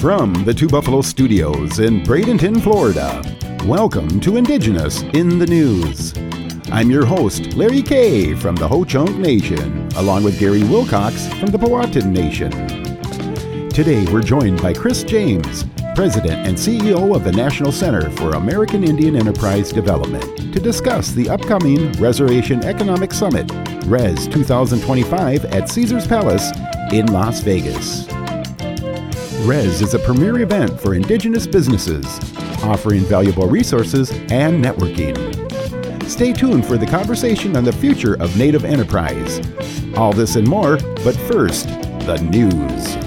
From the Two Buffalo Studios in Bradenton, Florida, welcome to Indigenous in the News. I'm your host, Larry Kay from the Ho-Chunk Nation, along with Gary Wilcox from the Powhatan Nation. Today we're joined by Chris James, President and CEO of the National Center for American Indian Enterprise Development, to discuss the upcoming Reservation Economic Summit, RES 2025 at Caesars Palace in Las Vegas. RES is a premier event for Indigenous businesses, offering valuable resources and networking. Stay tuned for the conversation on the future of Native enterprise. All this and more, but first, the news.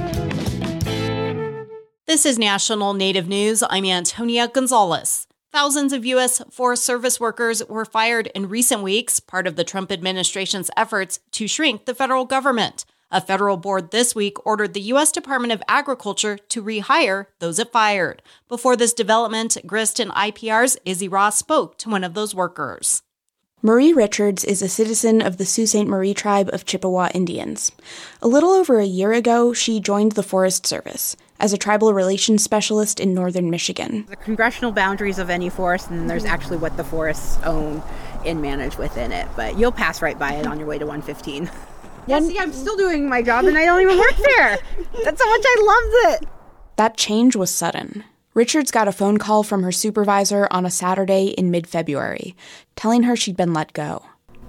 This is National Native News. I'm Antonia Gonzalez. Thousands of U.S. Forest Service workers were fired in recent weeks, part of the Trump administration's efforts to shrink the federal government. A federal board this week ordered the U.S. Department of Agriculture to rehire those it fired. Before this development, Grist and IPR's Izzy Ross spoke to one of those workers. Marie Richards is a citizen of the Sault Ste. Marie tribe of Chippewa Indians. A little over a year ago, she joined the Forest Service as a tribal relations specialist in northern Michigan. The congressional boundaries of any forest, and then there's actually what the forests own and manage within it. But you'll pass right by it on your way to 115. Yeah, see, I'm still doing my job and I don't even work there. That's how much I loved it. That change was sudden. Richards got a phone call from her supervisor on a Saturday in mid-February, telling her she'd been let go.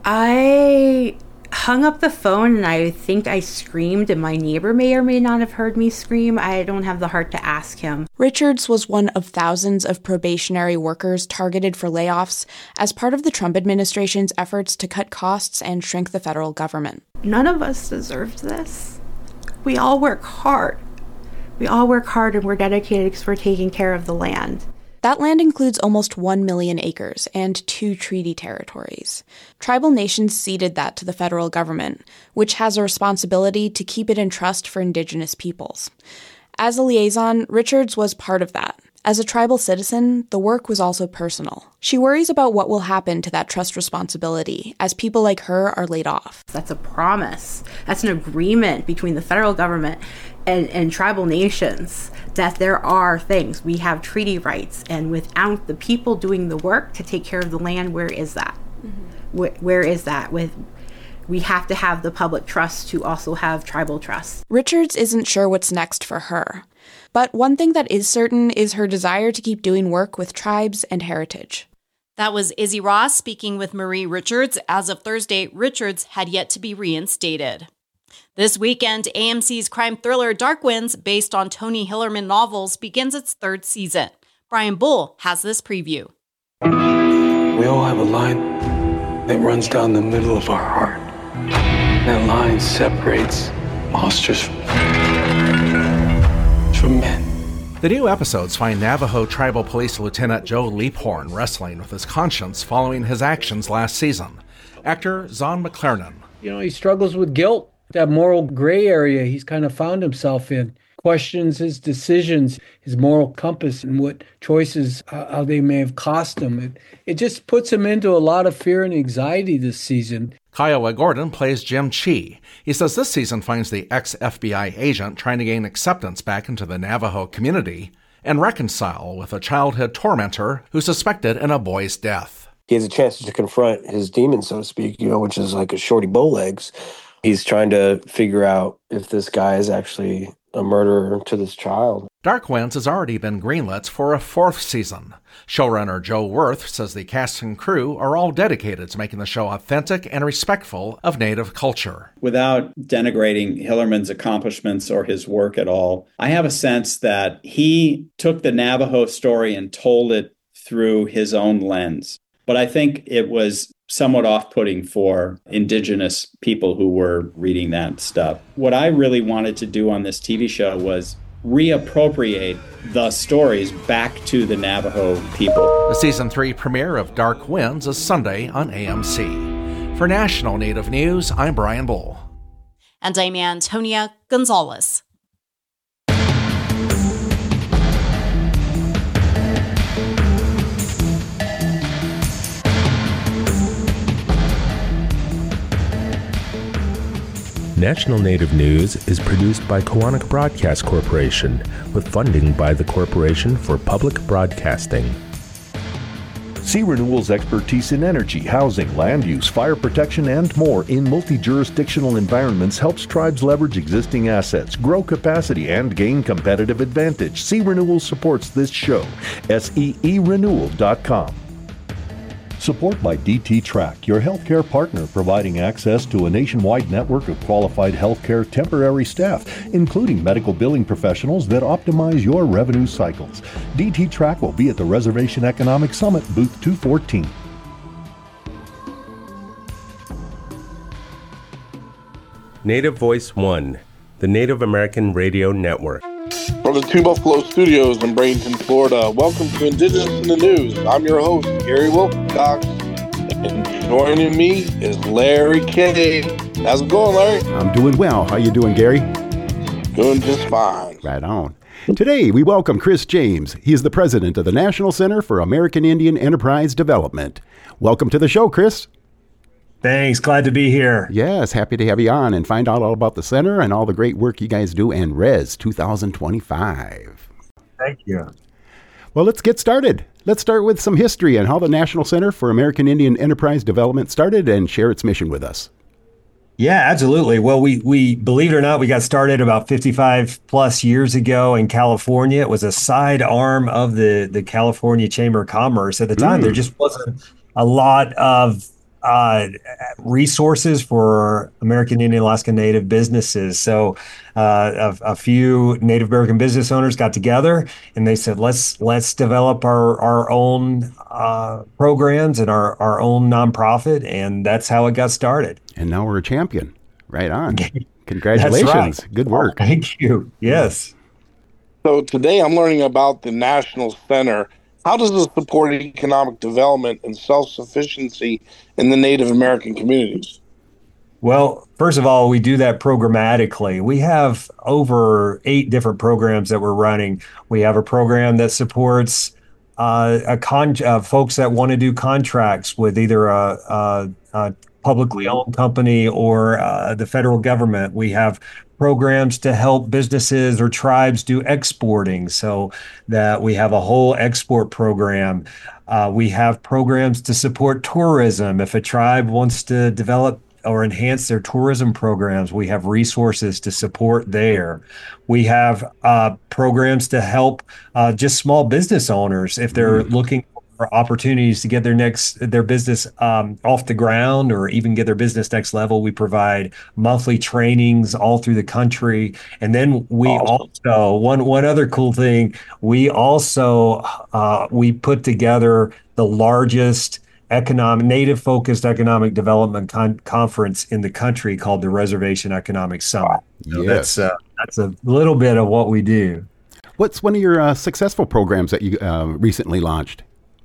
I hung up the phone and I think I screamed, and my neighbor may or may not have heard me scream. I don't have the heart to ask him. Richards was one of thousands of probationary workers targeted for layoffs as part of the Trump administration's efforts to cut costs and shrink the federal government. None of us deserved this. We all work hard. We all work hard and we're dedicated because we're taking care of the land. That land includes almost 1 million acres and 2 treaty territories. Tribal nations ceded that to the federal government, which has a responsibility to keep it in trust for Indigenous peoples. As a liaison, Richards was part of that. As a tribal citizen, the work was also personal. She worries about what will happen to that trust responsibility as people like her are laid off. That's a promise. That's an agreement between the federal government and tribal nations that there are things. We have treaty rights, and without the people doing the work to take care of the land, where is that? Mm-hmm. Where is that? We have to have the public trust to also have tribal trust. Richards isn't sure what's next for her. But one thing that is certain is her desire to keep doing work with tribes and heritage. That was Izzy Ross speaking with Marie Richards. As of Thursday, Richards had yet to be reinstated. This weekend, AMC's crime thriller Dark Winds, based on Tony Hillerman novels, begins its 3rd season. Brian Bull has this preview. We all have a line that runs down the middle of our heart. That line separates monsters from men. The new episodes find Navajo Tribal Police Lieutenant Joe Leaphorn wrestling with his conscience following his actions last season. Actor Zahn McClarnon. He struggles with guilt, that moral gray area he's kind of found himself in. Questions his decisions, his moral compass, and what choices, how they may have cost him. It just puts him into a lot of fear and anxiety this season. Kiowa Gordon plays Jim Chi. He says this season finds the ex-FBI agent trying to gain acceptance back into the Navajo community and reconcile with a childhood tormentor who's suspected in a boy's death. He has a chance to confront his demon, so to speak, which is like a shorty bowlegs. He's trying to figure out if this guy is actually a murderer to this child. Dark Winds has already been greenlit for a 4th season. Showrunner Joe Worth says the cast and crew are all dedicated to making the show authentic and respectful of Native culture. Without denigrating Hillerman's accomplishments or his work at all, I have a sense that he took the Navajo story and told it through his own lens. But I think it was somewhat off-putting for Indigenous people who were reading that stuff. What I really wanted to do on this TV show was reappropriate the stories back to the Navajo people. The Season 3 premiere of Dark Winds is Sunday on AMC. For National Native News, I'm Brian Bull. And I'm Antonia Gonzalez. National Native News is produced by Koahnic Broadcast Corporation with funding by the Corporation for Public Broadcasting. Sea Renewal's expertise in energy, housing, land use, fire protection, and more in multi-jurisdictional environments helps tribes leverage existing assets, grow capacity, and gain competitive advantage. Sea Renewal supports this show. SEErenewal.com. Support by DT Track, your healthcare partner, providing access to a nationwide network of qualified healthcare temporary staff, including medical billing professionals that optimize your revenue cycles. DT Track will be at the Reservation Economic Summit, booth 214. Native Voice One, the Native American Radio Network. From the Two Buffalo Studios in Bradenton, Florida, welcome to Indigenous in the News. I'm your host, Gary Wilcox, and joining me is Larry K. How's it going, Larry? I'm doing well. How you doing, Gary? Doing just fine. Right on. Today, we welcome Chris James. He is the president of the National Center for American Indian Enterprise Development. Welcome to the show, Chris. Thanks. Glad to be here. Yes, happy to have you on and find out all about the center and all the great work you guys do and Res 2025. Thank you. Well, let's get started. Let's start with some history and how the National Center for American Indian Enterprise Development started and share its mission with us. Yeah, absolutely. Well, we believe it or not, we got started about 55 plus years ago in California. It was a side arm of the California Chamber of Commerce. At the time, there just wasn't a lot of resources for American Indian Alaska Native businesses. So a few Native American business owners got together and they said, let's develop our own programs and our own nonprofit. And that's how it got started. And now we're a champion. Right on. Congratulations. That's right. Good work. Thank you. Yes. So today I'm learning about the National Center. How does this support economic development and self-sufficiency in the Native American communities? Well, first of all, we do that programmatically. We have over 8 different programs that we're running. We have a program that supports folks that want to do contracts with either a publicly owned company or the federal government. We have programs to help businesses or tribes do exporting, so that we have a whole export program. We have programs to support tourism. If a tribe wants to develop or enhance their tourism programs, we have resources to support there. We have programs to help just small business owners if they're looking for opportunities to get their business off the ground or even get their business next level. We provide monthly trainings all through the country. And then we also, one other cool thing, we also, we put together the largest Native-focused economic development conference in the country called the Reservation Economic Summit. So yes. That's a little bit of what we do. What's one of your successful programs that you recently launched?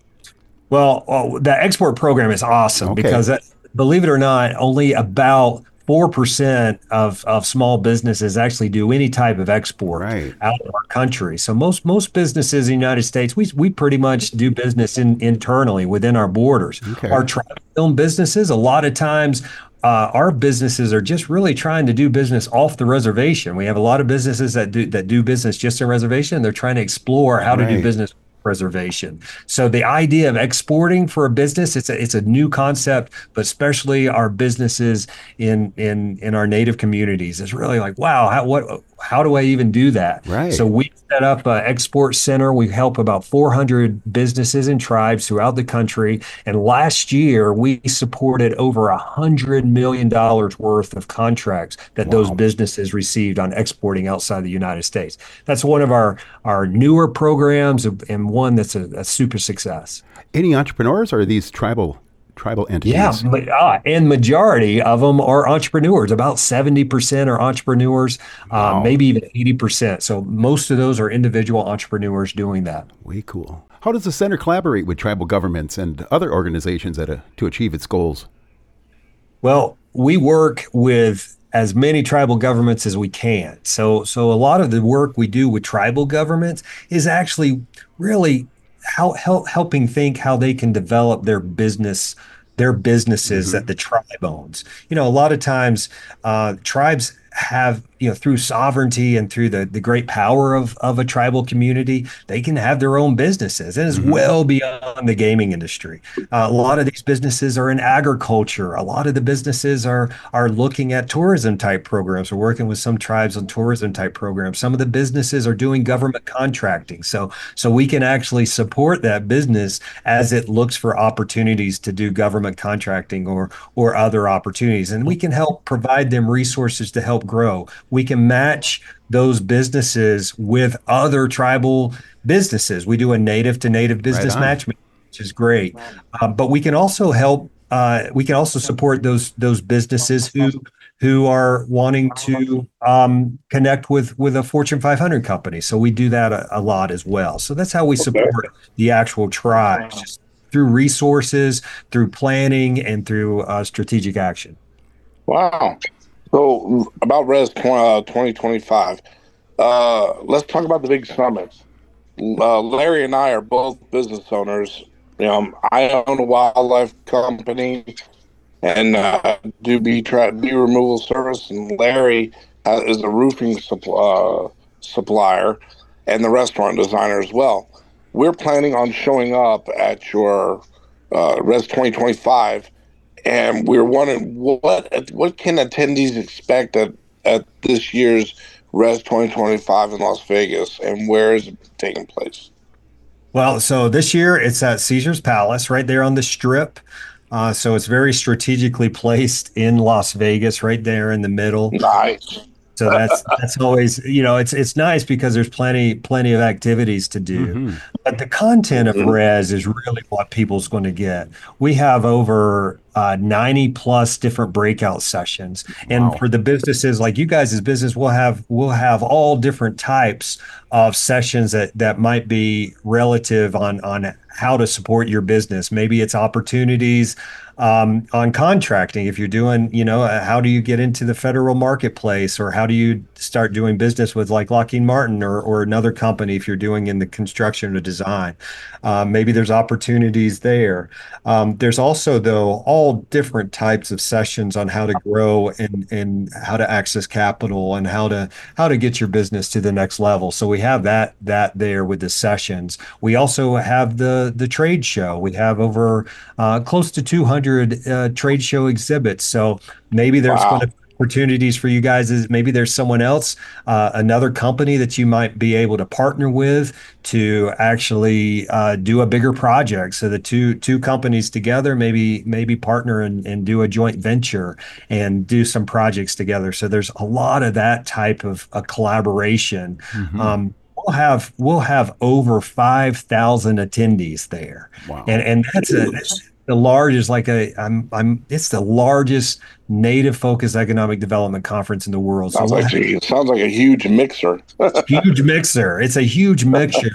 Well, the export program is awesome because, believe it or not, only about 4% of small businesses actually do any type of export out of our country. So most businesses in the United States, we pretty much do business internally within our borders. Our tribe-owned businesses, a lot of times, our businesses are just really trying to do business off the reservation. We have a lot of businesses that do business just on reservation. They're trying to explore how to do business reservation. So the idea of exporting for a business, it's a new concept, but especially our businesses in our Native communities, it's really like, wow, how do I even do that? So we set up an export center. We help about 400 businesses and tribes throughout the country. And last year, we supported over $100 million worth of contracts that those businesses received on exporting outside the United States. That's one of our newer programs and one that's a super success. Any entrepreneurs, or are these tribal entities? Yeah, and majority of them are entrepreneurs. About 70% are entrepreneurs, maybe even 80%. So most of those are individual entrepreneurs doing that. Way cool. How does the center collaborate with tribal governments and other organizations to achieve its goals? Well, we work with as many tribal governments as we can. So a lot of the work we do with tribal governments is actually really helping think how they can develop their business their businesses that the tribe owns. A lot of times tribes have, through sovereignty and through the great power of a tribal community, they can have their own businesses, and it's well beyond the gaming industry. A lot of these businesses are in agriculture. A lot of the businesses are looking at tourism type programs. We're working with some tribes on tourism type programs. Some of the businesses are doing government contracting. So we can actually support that business as it looks for opportunities to do government contracting or other opportunities. And we can help provide them resources to help grow. We can match those businesses with other tribal businesses. We do a native to native business matchmaking, which is great. But we can also help. We can also support those businesses who are wanting to connect with a Fortune 500 company. So we do that a lot as well. So that's how we support the actual tribes, just through resources, through planning, and through strategic action. Wow. So about Res 2025, let's talk about the big summits. Larry and I are both business owners. I own a wildlife company and do bee removal service, and Larry is a roofing supplier and the restaurant designer as well. We're planning on showing up at your Res 2025. And we're wondering what can attendees expect at this year's Res 2025 in Las Vegas, and where is it taking place? Well, so this year it's at Caesars Palace, right there on the Strip. So it's very strategically placed in Las Vegas, right there in the middle. Nice. So that's always, it's nice because there's plenty of activities to do. But the content of Res is really what people's going to get. We have over 90 plus different breakout sessions. And for the businesses like you guys' business, we'll have all different types of sessions that might be relative on how to support your business. Maybe it's opportunities on contracting. If you're doing, how do you get into the federal marketplace, or how do you start doing business with like Lockheed Martin or another company if you're doing in the construction or design. Maybe there's opportunities there. There's also, though, all different types of sessions on how to grow and how to access capital and how to get your business to the next level. So we have that there with the sessions. We also have the trade show. We have over close to 200 trade show exhibits. So maybe there's going to be opportunities for you guys. Maybe there's someone else, another company that you might be able to partner with to actually do a bigger project. So the two companies together maybe partner and do a joint venture and do some projects together. So there's a lot of that type of a collaboration. We'll have over 5,000 attendees there. Wow. And that's the largest, it's the largest native focused economic development conference in the world. Sounds like a huge mixer. Huge mixer. It's a huge mixer.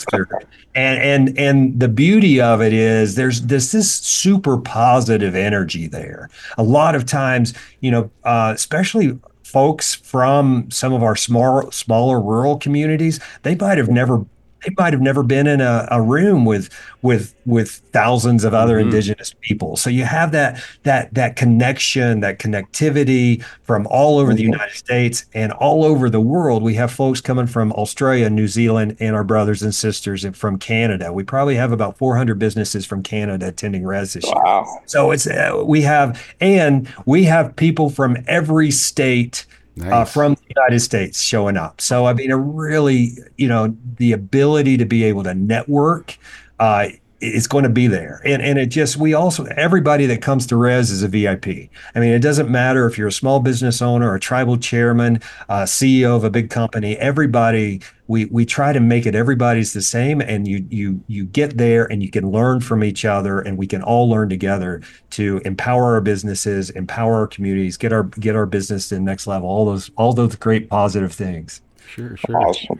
And the beauty of it is there's this super positive energy there. A lot of times, especially folks from some of our smaller rural communities, they might have never been in a room with thousands of other indigenous people. So you have that connection, that connectivity from all over the United States and all over the world. We have folks coming from Australia, New Zealand, and our brothers and sisters from Canada. We probably have about 400 businesses from Canada attending Res this year. So it's we have people from every state. Nice. From the United States showing up. So, I mean, the ability to be able to network is going to be there. And everybody that comes to Res is a VIP. I mean, it doesn't matter if you're a small business owner, a tribal chairman, CEO of a big company, everybody, we try to make it everybody's the same, and you get there and you can learn from each other, and we can all learn together to empower our businesses, empower our communities, get our business to the next level, all those great positive things. Sure. Awesome.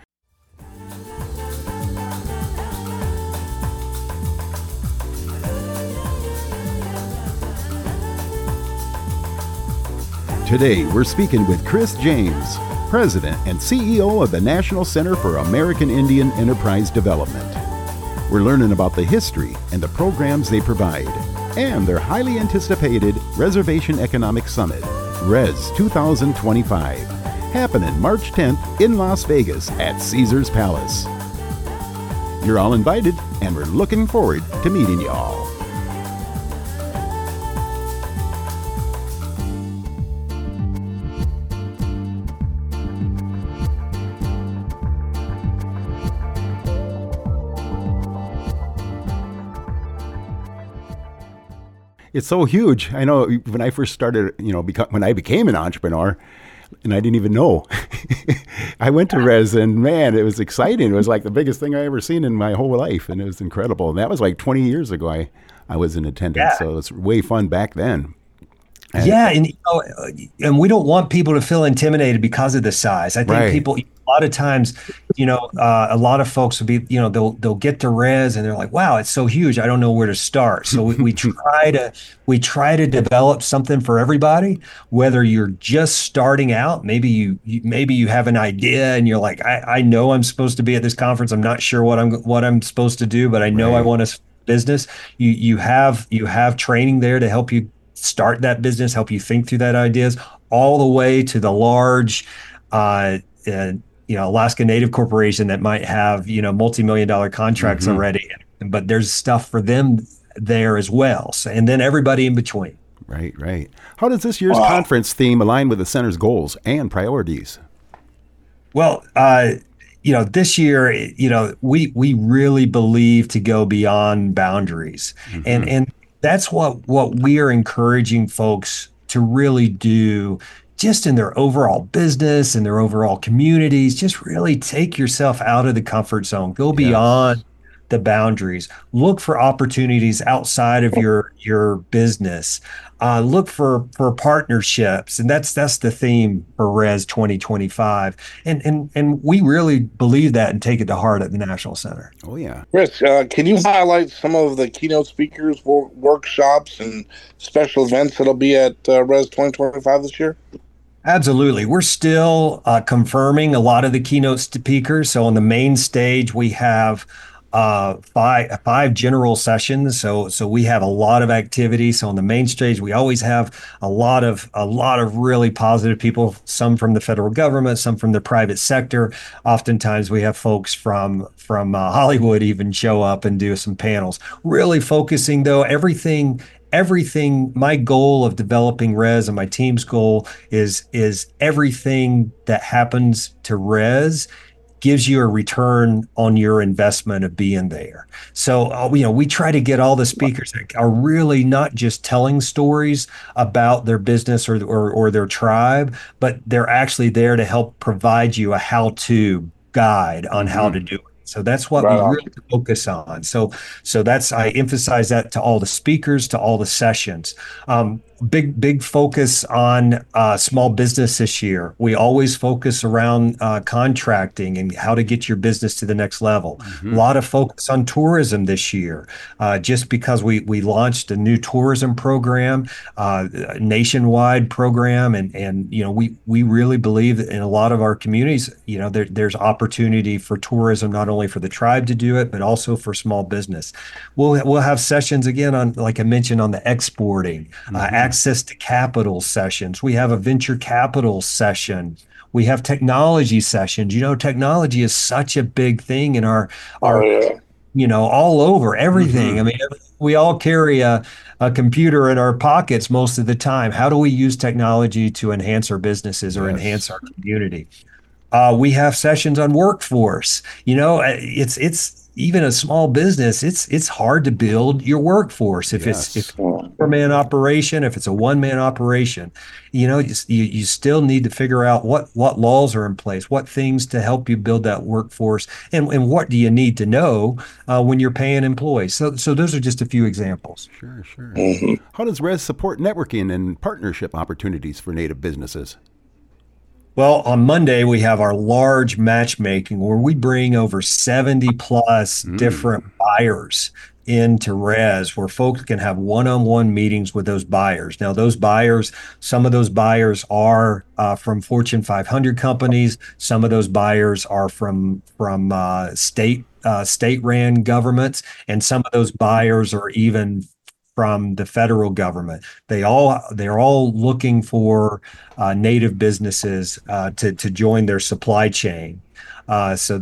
Today, we're speaking with Chris James, President and CEO of the National Center for American Indian Enterprise Development. We're learning about the history and the programs they provide. and their highly anticipated Reservation Economic Summit, RES 2025, happening March 10th in Las Vegas at Caesars Palace. You're all invited, and we're looking forward to meeting you all. It's so huge. I know when I first started, when I became an entrepreneur, and I didn't even know. I went to RES, and man, it was exciting. It was like the biggest thing I ever seen in my whole life, and it was incredible. And that was like 20 years ago I was in attendance, so it was way fun back then. And we don't want people to feel intimidated because of the size. I think people, a lot of times, a lot of folks will be, they'll get to RES and they're like, wow, it's so huge, I don't know where to start. So we try to develop something for everybody, whether you're just starting out, maybe you have an idea and you're like, I know I'm supposed to be at this conference. I'm not sure what I'm supposed to do, but I know I want a business. You have training there to help you start that business, help you think through that ideas, all the way to the large, Alaska Native Corporation that might have, multi-million-dollar contracts already, but there's stuff for them there as well. So, and then everybody in between. Right. How does this year's conference theme align with the center's goals and priorities? Well, this year, we really believe to go beyond boundaries, and that's what we are encouraging folks to really do, just in their overall business and their overall communities. Just really take yourself out of the comfort zone, go beyond the boundaries, look for opportunities outside of your business, look for partnerships, and that's the theme for RES 2025, and we really believe that and take it to heart at the National Center. Oh yeah, Chris, can you highlight some of the keynote speakers, workshops, and special events that'll be at RES 2025 this year? Absolutely. We're still confirming a lot of the keynote speakers. So on the main stage, we have five general sessions. So we have a lot of activity. So on the main stage, we always have a lot of really positive people, some from the federal government, some from the private sector. Oftentimes we have folks from Hollywood even show up and do some panels, really focusing though everything, my goal of developing RES and my team's goal is everything that happens to RES gives you a return on your investment of being there. So, we try to get all the speakers that are really not just telling stories about their business or their tribe, but they're actually there to help provide you a how-to guide on how to do it. So that's what we really focus on. So I emphasize that to all the speakers, to all the sessions. Big focus on small business this year. We always focus around contracting and how to get your business to the next level. A lot of focus on tourism this year, just because we launched a new tourism program, a nationwide program, and we really believe that in a lot of our communities, there's opportunity for tourism, not only for the tribe to do it, but also for small business. We'll have sessions again on, like I mentioned, on the exporting, access to capital sessions. We have a venture capital session. We have technology sessions. Technology is such a big thing in our all over everything. I mean, we all carry a computer in our pockets most of the time. How do we use technology to enhance our businesses or enhance our community? We have sessions on workforce. It's even a small business. It's hard to build your workforce if it's a 4-man operation, if it's a 1-man operation. You still need to figure out what laws are in place, what things to help you build that workforce, and what do you need to know when you're paying employees. So those are just a few examples. Sure. How does RES support networking and partnership opportunities for Native businesses? Well, on Monday, we have our large matchmaking where we bring over 70 plus different buyers into RES, where folks can have one-on-one meetings with those buyers. Now, some of those buyers are from Fortune 500 companies. Some of those buyers are from state-ran governments, and some of those buyers are even from the federal government. They're all looking for native businesses to join their supply chain. So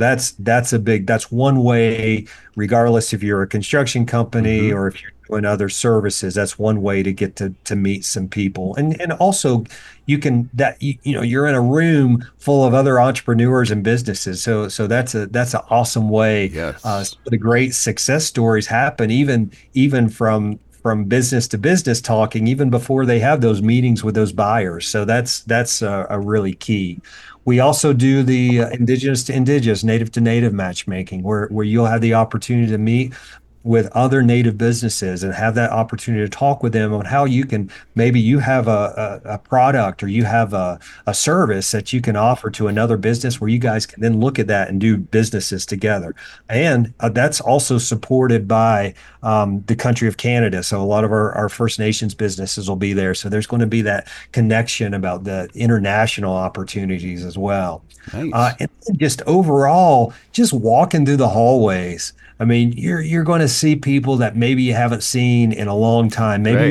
that's one way, regardless if you're a construction company or if you're doing other services, that's one way to get to meet some people. And also you can, you're in a room full of other entrepreneurs and businesses. So that's an awesome way. Yes. Some of the great success stories happen even from business to business talking, even before they have those meetings with those buyers. So that's a really key. We also do the indigenous to indigenous, native to native matchmaking, where you'll have the opportunity to meet with other native businesses and have that opportunity to talk with them on how you can, maybe you have a product or you have a service that you can offer to another business where you guys can then look at that and do businesses together. And that's also supported by the country of Canada. So a lot of our First Nations businesses will be there. So there's going to be that connection about the international opportunities as well. Nice. And just overall, just walking through the hallways. I mean, you're going to see people that maybe you haven't seen in a long time. Maybe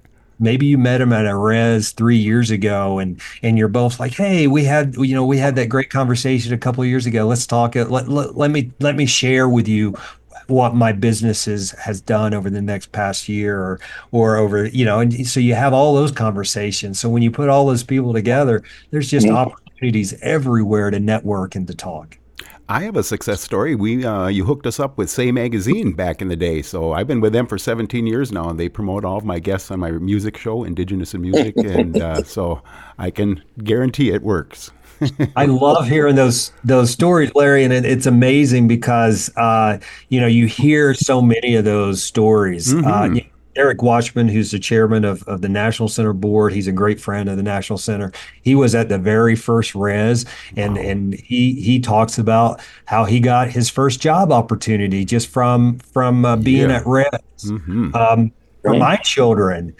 you met them at a res 3 years ago, and you're both like, hey, we had that great conversation a couple of years ago. Let's talk. Let me share with you what my business has done over the next past year or over, and so you have all those conversations. So when you put all those people together, there's just opportunities everywhere to network and to talk. I have a success story. You hooked us up with Say Magazine back in the day. So I've been with them for 17 years now, and they promote all of my guests on my music show, Indigenous in Music. And so I can guarantee it works. I love hearing those stories, Larry, and it's amazing because you hear so many of those stories. Eric Watchman, who's the chairman of the National Center Board, he's a great friend of the National Center. He was at the very first res, and he talks about how he got his first job opportunity just from being at res. For my children,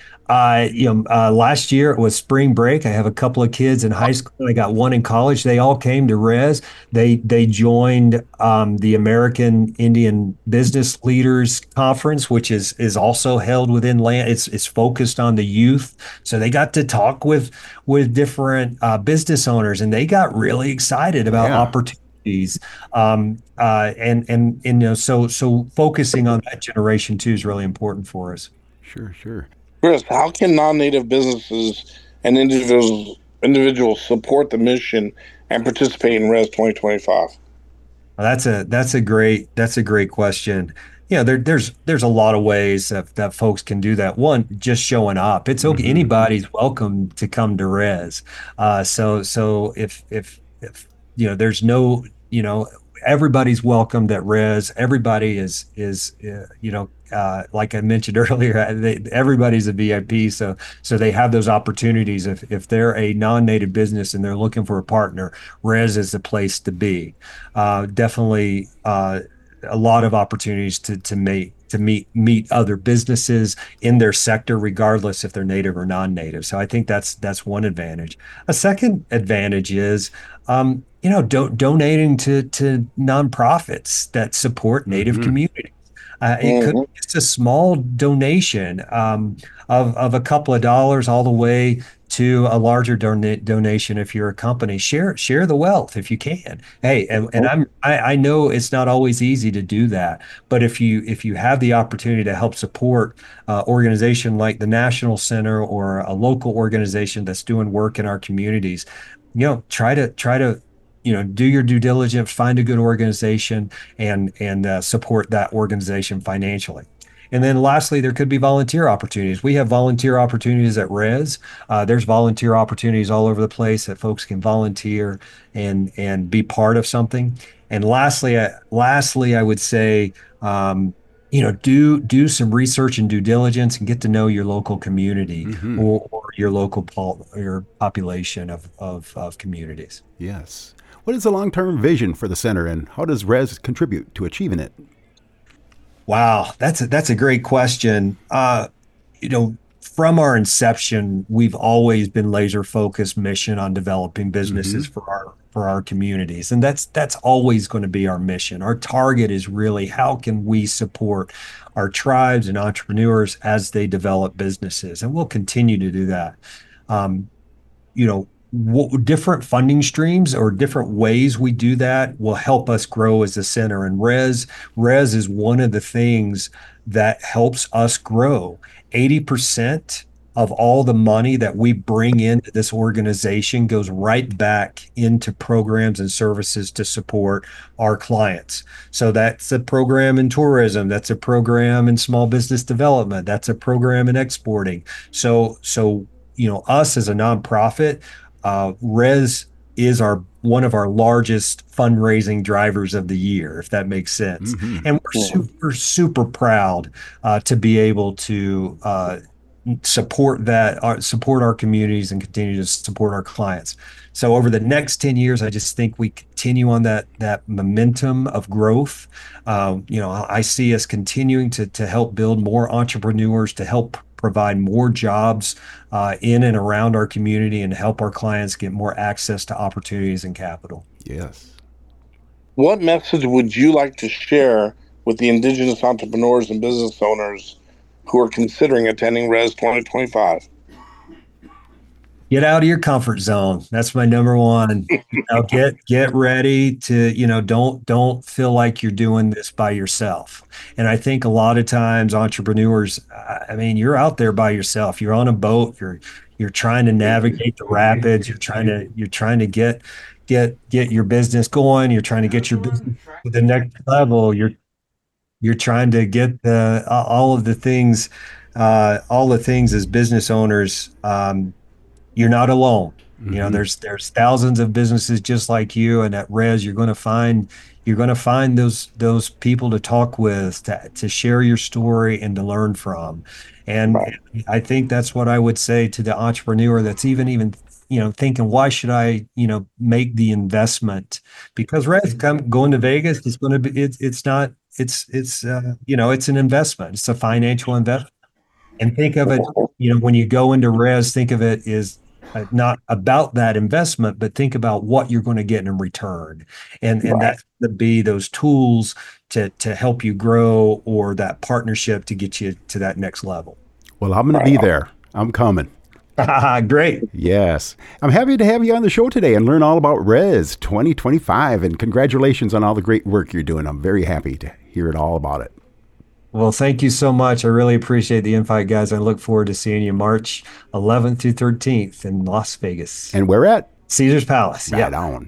last year it was spring break. I have a couple of kids in high school. I got one in college. They all came to res. They joined the American Indian Business Leaders Conference, which is also held within land. It's focused on the youth. So they got to talk with different business owners, and they got really excited about opportunities. So focusing on that generation too is really important for us. Sure. Chris, how can non-native businesses and individuals support the mission and participate in Res 2025? That's a great question. There's a lot of ways that folks can do that. One, just showing up. It's okay. Anybody's welcome to come to Res. So if there's no, everybody's welcomed at Res. Everybody is like I mentioned earlier, everybody's a VIP. So they have those opportunities. If they're a non-native business and they're looking for a partner, Res is the place to be. Definitely a lot of opportunities to meet other businesses in their sector, regardless if they're native or non-native. So I think that's one advantage. A second advantage is donating to nonprofits that support Native communities. It's a small donation of a couple of dollars all the way to a larger donation if you're a company. Share the wealth if you can. Hey, and I know it's not always easy to do that, but if you have the opportunity to help support organization like the National Center or a local organization that's doing work in our communities, try to do your due diligence, find a good organization, and support that organization financially. And then lastly, there could be volunteer opportunities. We have volunteer opportunities at Res. There's volunteer opportunities all over the place that folks can volunteer and be part of something. And lastly, I would say, do some research and due diligence and get to know your local community or your local your population of communities. Yes. What is the long-term vision for the center, and how does Res contribute to achieving it? Wow, that's a great question. From our inception, we've always been laser-focused mission on developing businesses for for our communities. And that's always going to be our mission. Our target is really how can we support our tribes and entrepreneurs as they develop businesses, and we'll continue to do that. Different funding streams or different ways we do that will help us grow as a center. And RES is one of the things that helps us grow. 80% of all the money that we bring into this organization goes right back into programs and services to support our clients. So that's a program in tourism, that's a program in small business development, that's a program in exporting. So us as a nonprofit, RES is one of our largest fundraising drivers of the year, if that makes sense. Mm-hmm. And we're super proud to be able to support our communities and continue to support our clients. So over the next 10 years, I just think we continue on that momentum of growth. I see us continuing to help build more entrepreneurs, to help provide more jobs in and around our community, and help our clients get more access to opportunities and capital. Yes. What message would you like to share with the Indigenous entrepreneurs and business owners who are considering attending RES 2025? Get out of your comfort zone. That's my number one. Get ready to, don't feel like you're doing this by yourself. And I think a lot of times entrepreneurs, you're out there by yourself. You're on a boat. You're trying to navigate the rapids. You're trying to get your business going. You're trying to get your business to the next level. You're trying to get all the things as business owners. You're not alone. Mm-hmm. There's thousands of businesses just like you, and at RES, you're going to find those people to talk with, to share your story and to learn from. And right. I think that's what I would say to the entrepreneur that's even thinking, why should I make the investment? Because RES going to Vegas is going to be it's an investment. It's a financial investment. And think of it, when you go into RES, think of it as not about that investment, but think about what you're going to get in return. And right. That's going to be those tools to help you grow, or that partnership to get you to that next level. Well, I'm going to be there. I'm coming. Great. Yes. I'm happy to have you on the show today and learn all about RES 2025. And congratulations on all the great work you're doing. I'm very happy to hear it all about it. Well, thank you so much. I really appreciate the invite, guys. I look forward to seeing you March 11th through 13th in Las Vegas. And where at? Caesar's Palace. Right on.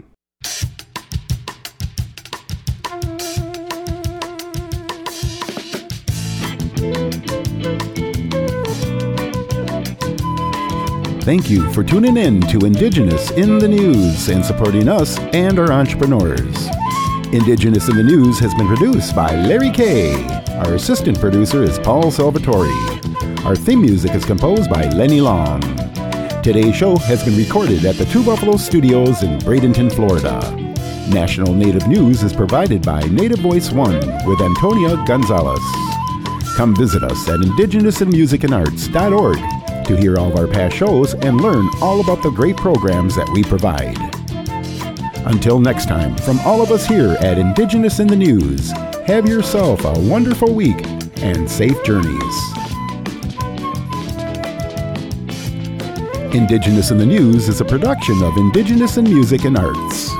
Thank you for tuning in to Indigenous in the News and supporting us and our entrepreneurs. Indigenous in the News has been produced by Larry Kay. Our assistant producer is Paul Salvatore. Our theme music is composed by Lenny Long. Today's show has been recorded at the Two Buffalo Studios in Bradenton, Florida. National Native News is provided by Native Voice One with Antonia Gonzalez. Come visit us at indigenousinmusicandarts.org to hear all of our past shows and learn all about the great programs that we provide. Until next time, from all of us here at Indigenous in the News, have yourself a wonderful week and safe journeys. Indigenous in the News is a production of Indigenous in Music and Arts.